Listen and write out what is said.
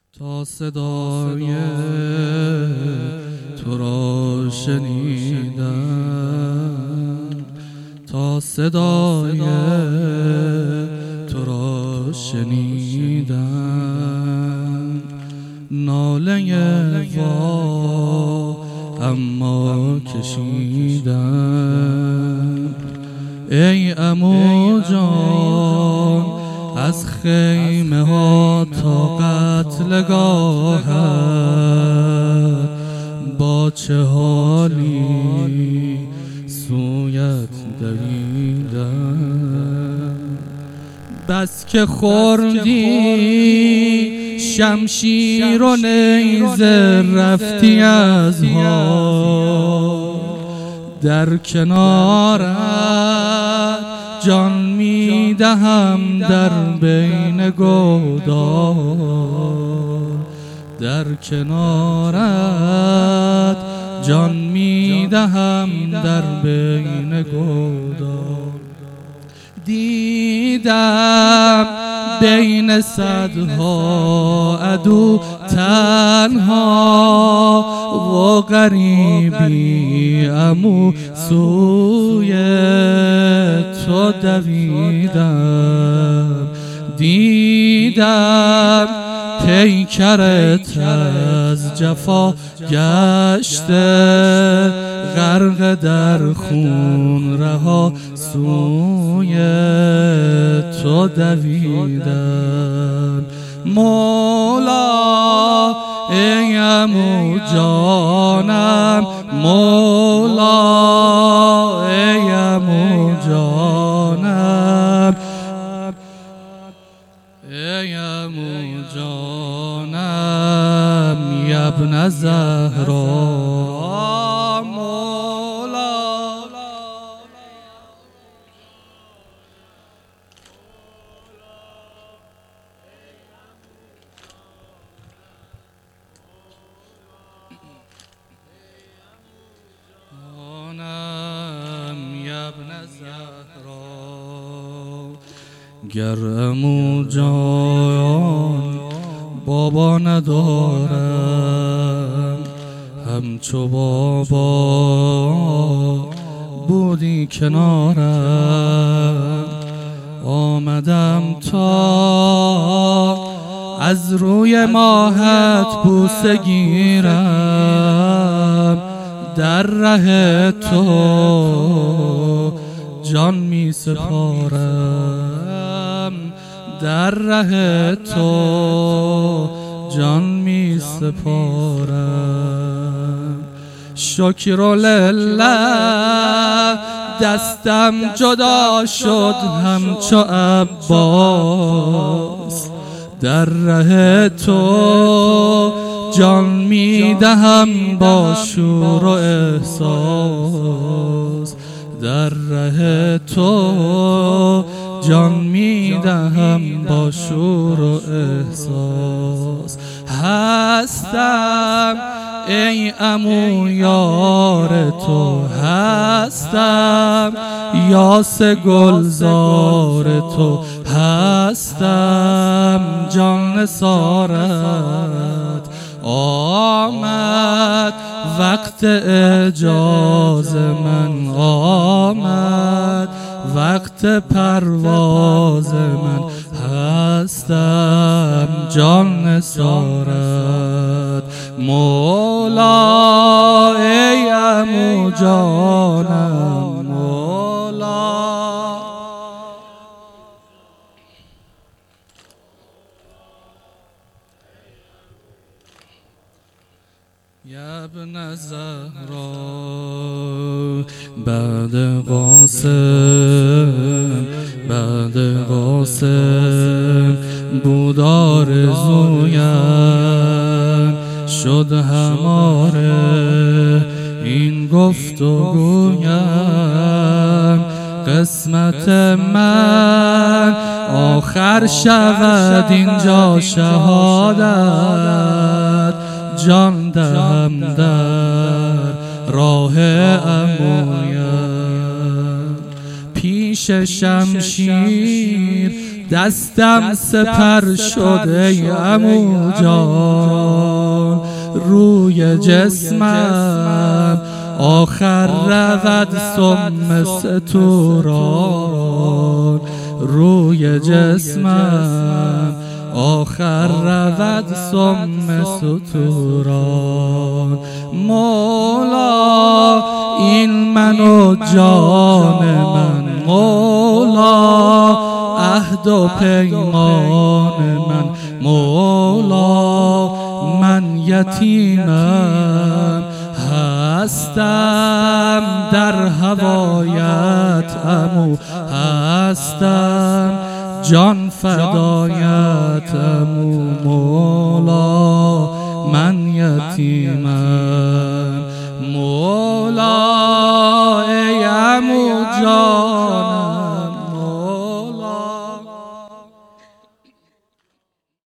تا صدای تو را شنیدم، تا صدای تو را شنیدم، ناله وا اما کشیدم. ای عمو جان از خیمه ها تا قتلگاهت با چه حالی سویت دویدم. بس که خوردی شمشیر و نیزه رفتی از ها، در کنارت جان میدهم در بین گودار، در کنارت جان میدهم در بین گودار. دیدم بین صدها عدو تنها و غریبی عمو سوی تو دویدم. دیدم پیکرت از جفا گشته، غرق در خون رها سوی تو دویدم. مولا ای عمو جانم، مولا ای عمو جانم، ای عمو جانم یا ابن زهرا. مولا یا ابن زهرا. گر عمو جان بابا ندارم، همچو بابا بودی کنارم، آمدم تا از روی ماهت بوسه گیرم، در ره تو جان می سپارم، در ره تو جان می سپارم. شکر لله دستم جدا شد همچو عباس، در ره تو جان می دهم با شور و احساس، در ره تو جان می دهم با شور و احساس. هستم ای عمو یار تو، هستم یاس گلزار تو، هستم جان نثارت. آمد وقت اجاز من، آمد وقت پرواز من، هستم جان نثارت. مولا ای عمو جانم، مولا یا ابن زهرا. بعد قاسم، بعد قاسم بود آرزویم، شد هماره این گفتگویم. قسمت من آخر شود اینجا شهادت، جان دهم در راه عمویم. پیش شمشیر دستم سپر شده عمو جان، روی جسمم آخر رود سم ستوران، روی جسمم آخر رود سم ستوران. مولا این من و جان من، مولا عهد و پیمان من، مولا من یتیمم هستم در هوایت عمو، هستم جان فدایت عمو.